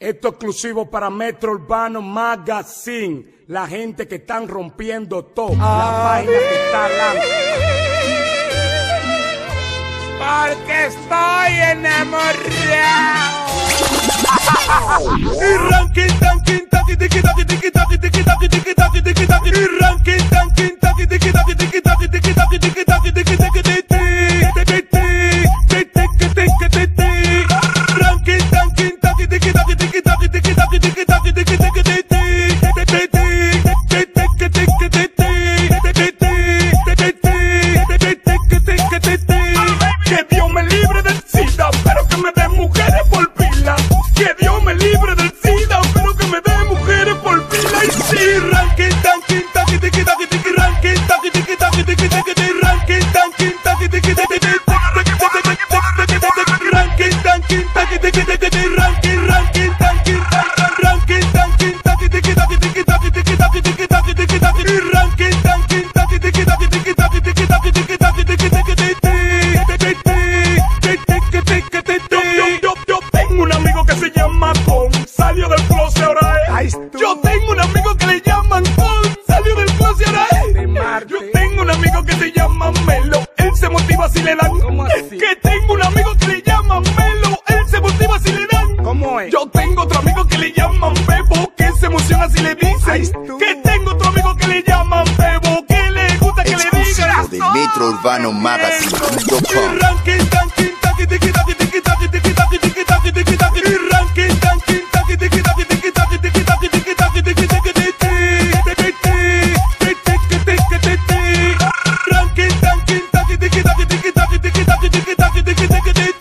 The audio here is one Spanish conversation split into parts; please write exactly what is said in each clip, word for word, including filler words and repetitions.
Esto exclusivo para Metro Urbano Magazine. La gente que están rompiendo todo. La página que está hablando. Porque estoy enamorado. Y ranking, tanking, taki, tiki, taki, tiki, taki, tiki, taki, tiki, taki, tiki, taki. Y ranking, tanking, taki, tiki, taki, tiki, taki, tiki, taki, tiki, taki, tiki, taki, tiki, que Dios me libre del SIDA, pero que me dé mujeres por pila. Que Dios me libre del SIDA, pero que me dé mujeres por pila. Y sí, ranking, tanking, taki, tiki, taki, tiki, ranking, taki, tiki, taki, tiki, taki, tiki, ranking, tanking, taki, tiki, taki, tiki, ranking, tanking, taki, tiki, taki, tiki, ranking, ranking, tanking, ranking, tanking, taki, tiki, taki, tiki, taki, tiki, taki, tiki, taki, tiki, taki, ranking, tanking, taki, tiki, taki, tiki, taki, tiki, taki, tiki, taki, tiki, taki, yo tengo un amigo que se llama Con, salió del closet ahora es. Yo tengo un amigo que le llaman Con, salió del closet ahora es. Yo tengo un amigo que se llama Melo, él se motiva si le dan. Que tengo un amigo que le llaman Melo, él se motiva si le dan. ¿Cómo es? Yo tengo otro amigo que le llaman Bebo, que se emociona si le dicen. Que tengo otro amigo que le llaman Bebo, que le gusta que le digan. De Metro Urbano Magazine punto com. Ranking, tanking, taki, tiki, taki, tiki, taki, tiki, taki, tiki, taki, tiki, taki, ranking, tanking, taki, tiki, taki, tiki, taki, tiki, taki, tiki, taki, tiki, taki, ranking, tanking, taki, tiki, taki, tiki, taki, tiki, taki, tiki, taki, tiki, taki,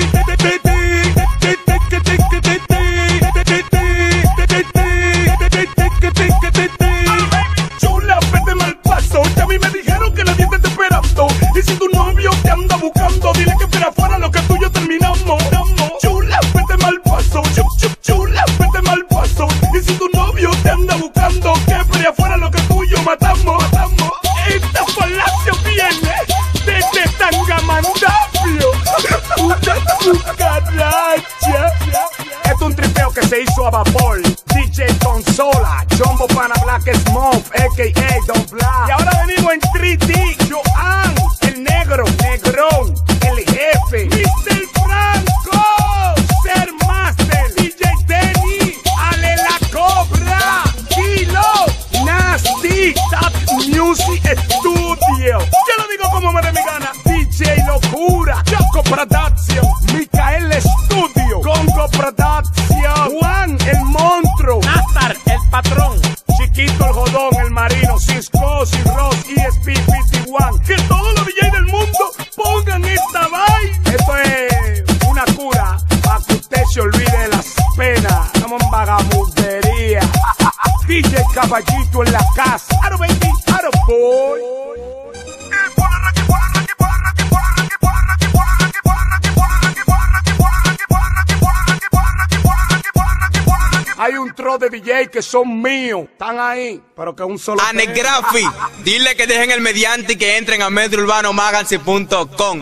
chula, vete mal paso, ya a mí me dijeron que nadie te está esperando. Y si tu novio te anda buscando, dile que espera afuera lo que tuyo terminamos. Chula, vete mal paso, chula, vete mal paso. Y si tu novio te anda buscando, que espera afuera lo que tuyo matamos. Esta falacia viene desde Tangamandapio, una cucaracha. Esto es un tripeo que se hizo a vapor. D J Consola, Jumbo Pana Black Smoke, a k a Don Black. Y ahora venimos en tres D. Joan, el negro, negrón, el jefe, mister Franco, Ser Master, D J Denny, Ale la Cobra, Kilo, Nasty, Top Music Studio. Yo lo digo como me dé mi gana. D J Locura, Choco Production, Micael Studio, Congo Production, Juan el monstruo, Nazar el patrón, Chiquito el jodón, el marino, Cisco, Sin Ross, E S P cincuenta y uno. Que todos los D J del mundo pongan esta vaina. Esto es una cura para que usted se olvide de las penas. Estamos en vagabundería. D J Caballito en la casa. Aro baby, aro boy. Hay un tro de D J que son míos, están ahí, pero que un solo. Anegrafi, dile que dejen el mediante y que entren a Metro Urbano Magazine punto com.